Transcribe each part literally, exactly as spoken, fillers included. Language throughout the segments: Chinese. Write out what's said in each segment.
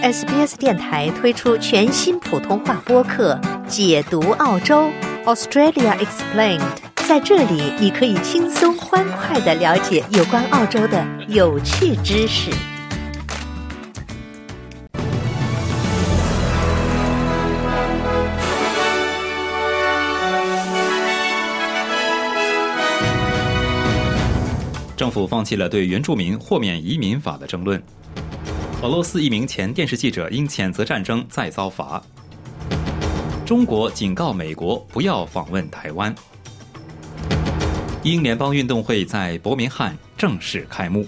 S B S 电台推出全新普通话播客《解读澳洲 Australia Explained》，在这里你可以轻松欢快地了解有关澳洲的有趣知识。 政府放弃了对原住民豁免移民法的争论。俄罗斯一名前电视记者因谴责战争再遭罚。中国警告美国不要访问台湾。英联邦运动会在伯明翰正式开幕。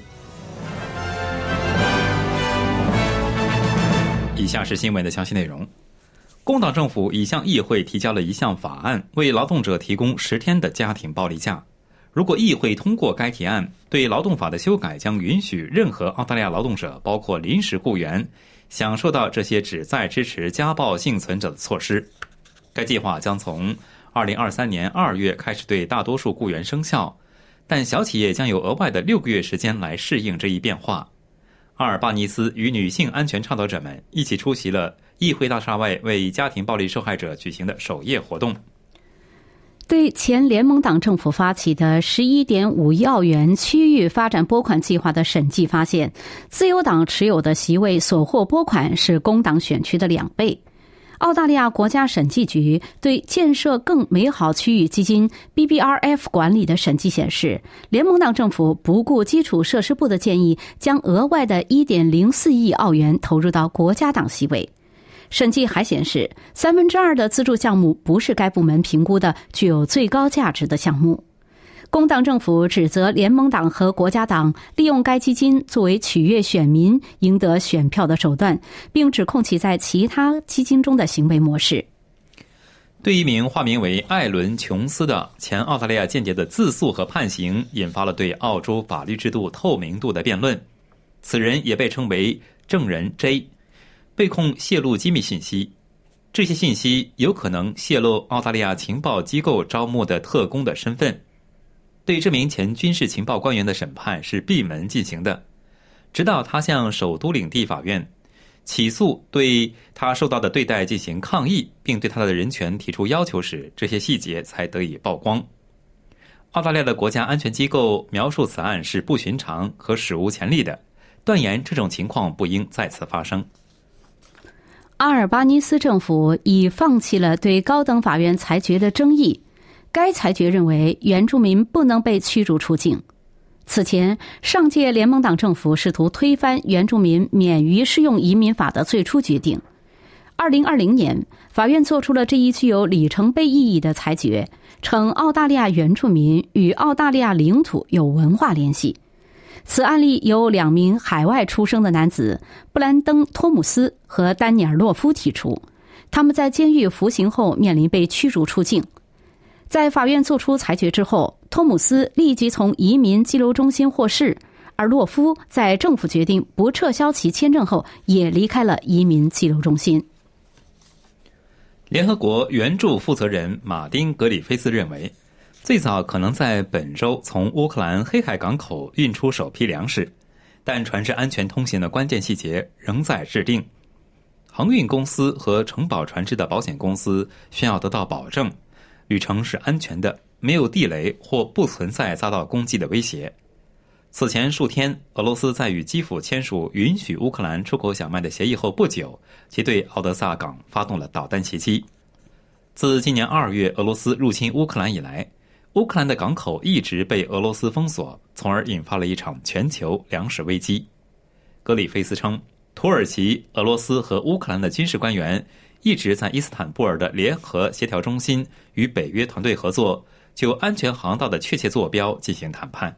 以下是新闻的详细内容。工党政府已向议会提交了一项法案，为劳动者提供十天的家庭暴力假。如果议会通过该提案，对劳动法的修改将允许任何澳大利亚劳动者，包括临时雇员，享受到这些旨在支持家暴幸存者的措施。该计划将从二零二三年二月开始对大多数雇员生效，但小企业将有额外的六个月时间来适应这一变化。阿尔巴尼斯与女性安全倡导者们一起出席了议会大厦外为家庭暴力受害者举行的守夜活动。 对前联盟党政府发起的 十一点五亿澳元区域发展拨款计划的审计发现，自由党持有的席位所获拨款是工党选区的两倍。澳大利亚国家审计局对建设更美好区域基金 B B R F 管理的审计显示，联盟党政府不顾基础设施部的建议，将额外的 一点零四亿澳元投入到国家党席位。审计还显示，三分之二的资助项目不是该部门评估的具有最高价值的项目。工党政府指责联盟党和国家党利用该基金作为取悦选民、赢得选票的手段，并指控其在其他基金中的行为模式。 对一名化名为艾伦·琼斯的前澳大利亚间谍的自诉和判刑，引发了对澳洲法律制度透明度的辩论。此人也被称为证人 J，被控泄露机密信息，这些信息有可能泄露澳大利亚情报机构招募的特工的身份。对这名前军事情报官员的审判是闭门进行的，直到他向首都领地法院起诉对他受到的对待进行抗议，并对他的人权提出要求时，这些细节才得以曝光。澳大利亚的国家安全机构描述此案是不寻常和史无前例的，断言这种情况不应再次发生。 阿尔巴尼斯政府已放弃了对高等法院裁决的争议，该裁决认为原住民不能被驱逐出境。此前，上届联盟党政府试图推翻原住民免于适用移民法的最初决定。二零二零年，法院做出了这一具有里程碑意义的裁决，称澳大利亚原住民与澳大利亚领土有文化联系。此案例由两名海外出生的男子布兰登·托姆斯和丹尼尔·洛夫提出，他们在监狱服刑后面临被驱逐出境。在法院作出裁决之后，托姆斯立即从移民拘留中心获释，而洛夫在政府决定不撤销其签证后也离开了移民拘留中心。 联合国援助负责人马丁·格里菲斯认为，最早可能在本周从乌克兰黑海港口运出首批粮食，但船只安全通行的关键细节仍在制定。航运公司和承保船只的保险公司需要得到保证，旅程是安全的，没有地雷或不存在遭到攻击的威胁。此前数天，俄罗斯在与基辅签署允许乌克兰出口小麦的协议后不久，即对敖德萨港发动了导弹袭击。自今年二月俄罗斯入侵乌克兰以来，乌克兰的港口一直被俄罗斯封锁，从而引发了一场全球粮食危机。格里菲斯称，土耳其、俄罗斯和乌克兰的军事官员一直在伊斯坦布尔的联合协调中心与北约团队合作，就安全航道的确切坐标进行谈判。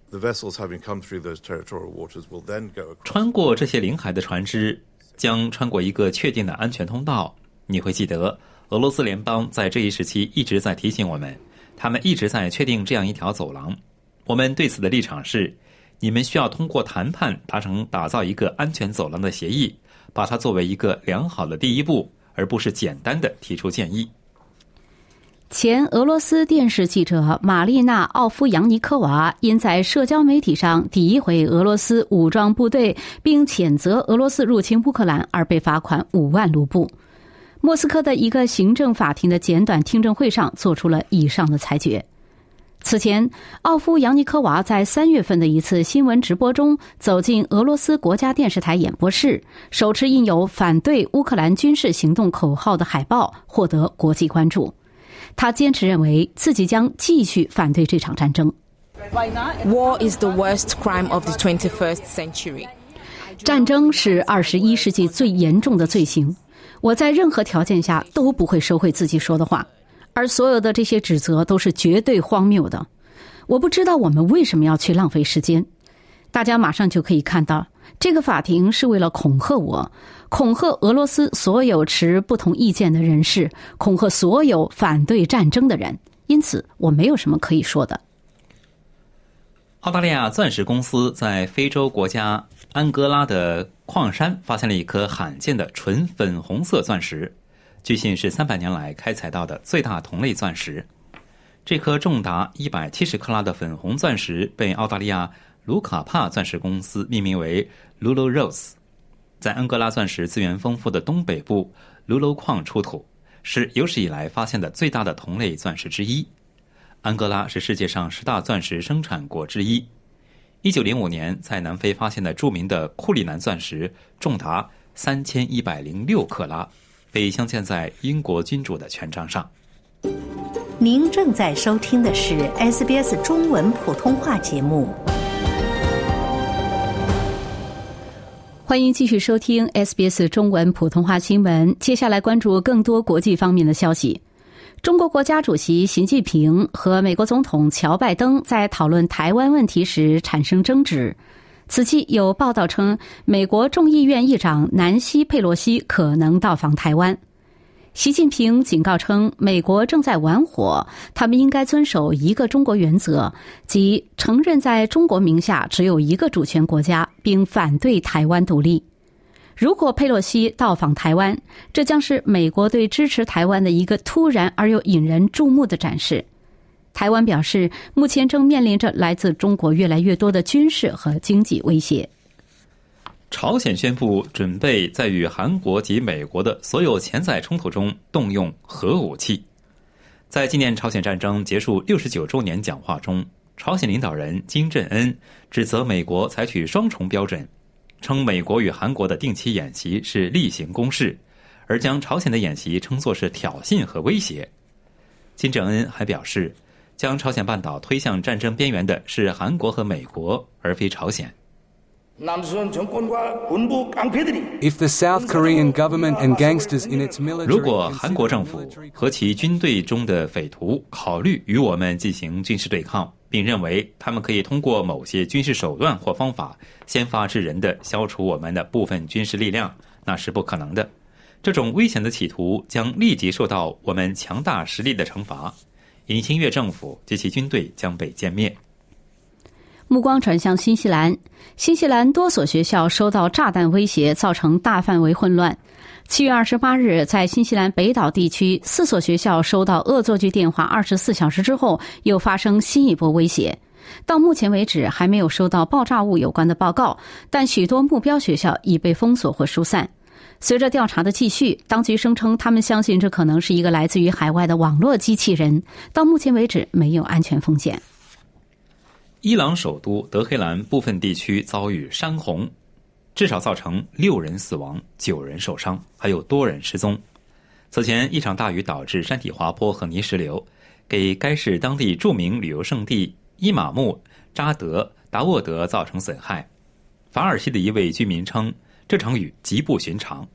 穿过这些领海的船只将穿过一个确定的安全通道。你会记得，俄罗斯联邦在这一时期一直在提醒我们，他们一直在确定这样一条走廊。我们对此的立场是，你们需要通过谈判达成打造一个安全走廊的协议，把它作为一个良好的第一步，而不是简单的提出建议。 前俄罗斯电视记者玛丽娜·奥夫扬尼科娃因在社交媒体上诋毁俄罗斯武装部队并谴责俄罗斯入侵乌克兰而被罚款五万卢布。莫斯科的一个行政法庭的简短听证会上做出了以上的裁决。此前，奥夫扬尼科娃在三月份的一次新闻直播中走进俄罗斯国家电视台演播室，手持印有反对乌克兰军事行动口号的海报，获得国际关注。他坚持认为自己将继续反对这场战争。 War is the worst crime of the twenty-first century. 战争是二十一世纪最严重的罪行。我在任何条件下都不会收回自己说的话。而所有的这些指责都是绝对荒谬的。我不知道我们为什么要去浪费时间。大家马上就可以看到，这个法庭是为了恐吓我，恐吓俄罗斯所有持不同意见的人士，恐吓所有反对战争的人。因此，我没有什么可以说的。 澳大利亚钻石公司在非洲国家安哥拉的矿山发现了一颗罕见的纯粉红色钻石。据信是三百年来开采到的最大同类钻石。这颗重达一百七十克拉的粉红钻石被澳大利亚卢卡帕钻石公司命名为 Lulu Rose， 在安哥拉钻石资源丰富的东北部卢楼矿出土，是有史以来发现的最大的同类钻石之一。安哥拉是世界上十大钻石生产国之一。一九零五年在南非发现的著名的库里南钻石重达三千一百零六克拉，被镶嵌在英国君主的权杖上。 您正在收听的是 S B S 中文普通话节目。 欢迎继续收听 S B S 中文普通话新闻。接下来关注更多国际方面的消息。中国国家主席习近平和美国总统乔拜登在讨论台湾问题时产生争执。此期有报道称，美国众议院议长南希·佩洛西可能到访台湾。习近平警告称，美国正在玩火，他们应该遵守一个中国原则，即承认在中国名下只有一个主权国家，并反对台湾独立。如果佩洛西到访台湾，这将是美国对支持台湾的一个突然而又引人注目的展示。台湾表示，目前正面临着来自中国越来越多的军事和经济威胁。 朝鲜宣布准备在与韩国及美国的所有潜在冲突中动用核武器。在纪念朝鲜战争结束六十九周年讲话中，朝鲜领导人金正恩指责美国采取双重标准，称美国与韩国的定期演习是例行公事，而将朝鲜的演习称作是挑衅和威胁。金正恩还表示，将朝鲜半岛推向战争边缘的是韩国和美国，而非朝鲜。 If the South Korean government and gangsters in its military 如果韩国政府和其军队中的匪徒考虑与我们进行军事对抗，并认为他们可以通过某些军事手段或方法先发制人地消除我们的部分军事力量，那是不可能的。这种危险的企图将立即受到我们强大实力的惩罚。尹锡悦政府及其军队将被歼灭。 目光转向新西兰，新西兰多所学校收到炸弹威胁，造成大范围混乱。七月二十八日，在新西兰北岛地区，四所学校收到恶作剧电话，二十四小时之后又发生新一波威胁。到目前为止，还没有收到爆炸物有关的报告，但许多目标学校已被封锁或疏散。随着调查的继续，当局声称他们相信这可能是一个来自于海外的网络机器人。到目前为止，没有安全风险。 伊朗首都德黑兰部分地区遭遇山洪，至少造成六人死亡，九人受伤，还有多人失踪。此前，一场大雨导致山体滑坡和泥石流，给该市当地著名旅游胜地伊玛目扎德达沃德造成损害。法尔西的一位居民称，这场雨极不寻常。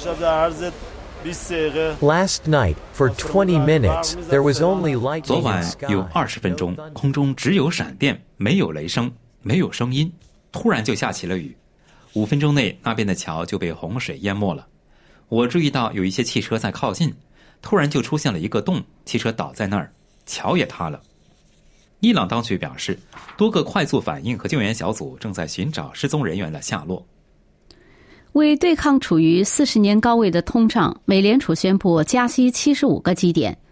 Last night, for twenty minutes, there was only lightning 昨 in 晚 the 有 sky. 二十分钟，空中只有闪电，没有雷声，没有声音，突然就下起了雨。五分钟内，那边的桥就被洪水淹没了。我注意到有一些汽车在靠近，突然就出现了一个洞，汽车倒在那儿，桥也塌了。伊朗当局表示，多个快速反应和救援小组正在寻找失踪人员的下落。 为对抗处于四十年高位的通胀，美联储宣布加息七十五个基点。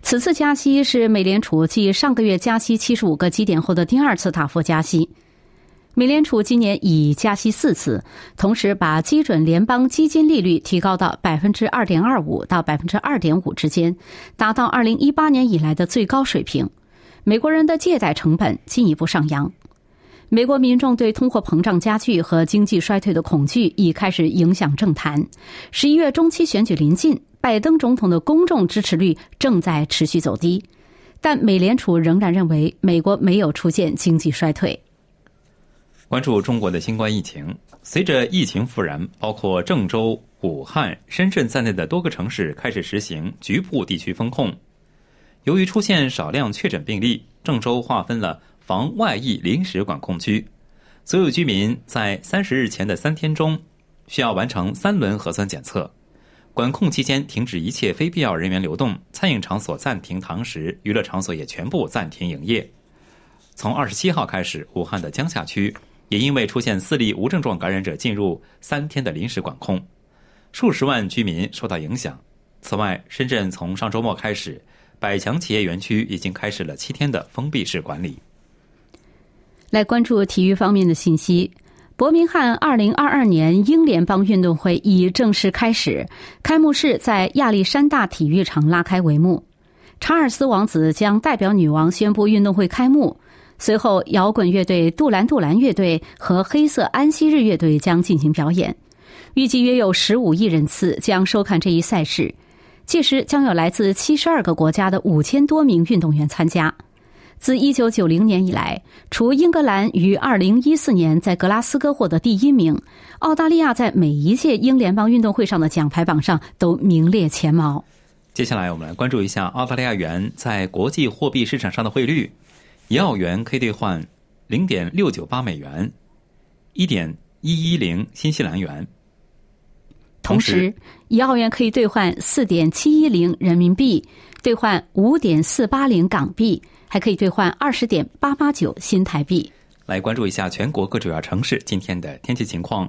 此次加息是美联储继上个月加息七十五个基点后的第二次大幅加息。美联储今年已加息四次，同时把基准联邦基金利率提高到 百分之二点二五 到 百分之二点五 之间，达到二零一八年以来的最高水平。美国人的借贷成本进一步上扬。美国民众对通货膨胀加剧和经济衰退的恐惧已开始影响政坛。十一月中期选举临近，拜登总统的公众支持率正在持续走低，但美联储仍然认为美国没有出现经济衰退。 关注中国的新冠疫情，随着疫情复燃，包括郑州、武汉、深圳在内的多个城市开始实行局部地区封控。由于出现少量确诊病例，郑州划分了防外溢临时管控区，所有居民在三十日前的三天中需要完成三轮核酸检测。管控期间停止一切非必要人员流动，餐饮场所暂停堂食，娱乐场所也全部暂停营业。从二十七号开始，武汉的江夏区也因为出现四例无症状感染者进入三天的临时管控，数十万居民受到影响。此外，深圳从上周末开始，百强企业园区已经开始了七天的封闭式管理。 来关注体育方面的信息。伯明翰二零二二年英联邦运动会已正式开始，开幕式在亚历山大体育场拉开帷幕。查尔斯王子将代表女王宣布运动会开幕，随后摇滚乐队杜兰杜兰乐队和黑色安息日乐队将进行表演。预计约有十五亿人次将收看这一赛事，届时将有来自七十二个国家的五千多名运动员参加。自一九九零年以来，除英格兰于二零一四年在格拉斯哥获得第一名，澳大利亚在每一届英联邦运动会上的奖牌榜上都名列前茅。 接下来我们来关注一下澳大利亚元在国际货币市场上的汇率。一澳元可以兑换 零点六九八美元， 一点一一零新西兰元。 同时，一澳元可以兑换 四点七一零人民币，兑换 五点四八零港币，还可以兑换 二十点八八九新台币。 来关注一下全国各主要城市今天的天气情况。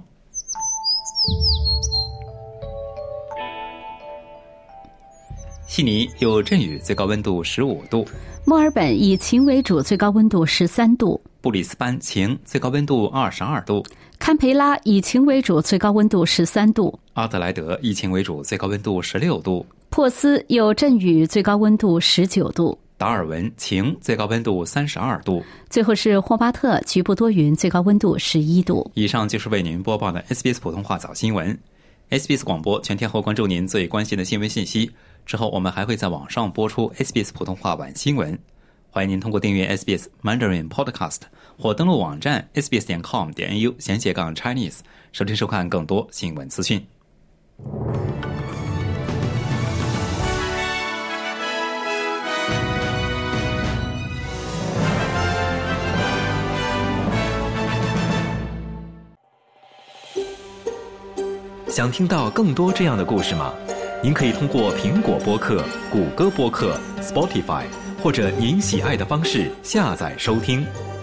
悉尼有阵雨，最高温度十五度； 墨尔本以晴为主，最高温度十三度； 布里斯班晴，最高温度二十二度； 堪培拉以晴为主，最高温度十三度； 阿德莱德以晴为主，最高温度十六度； 珀斯有阵雨，最高温度十九度； 达尔文晴，最高温度三十二度； 最后是霍巴特，局部多云，最高温度十一度。 以上就是为您播报的 S B S 普通话早新闻。S B S 广播全天候关注您最关心的新闻信息，之后我们还会在网上播出 S B S 普通话晚新闻。欢迎您通过订阅 S B S Mandarin Podcast 或登录网站 s b s 点 com 点 a u 闲斜杠 Chinese 收听收看更多新闻资讯。 想听到更多这样的故事吗？您可以通过苹果播客、谷歌播客、Spotify 或者您喜爱的方式下载收听。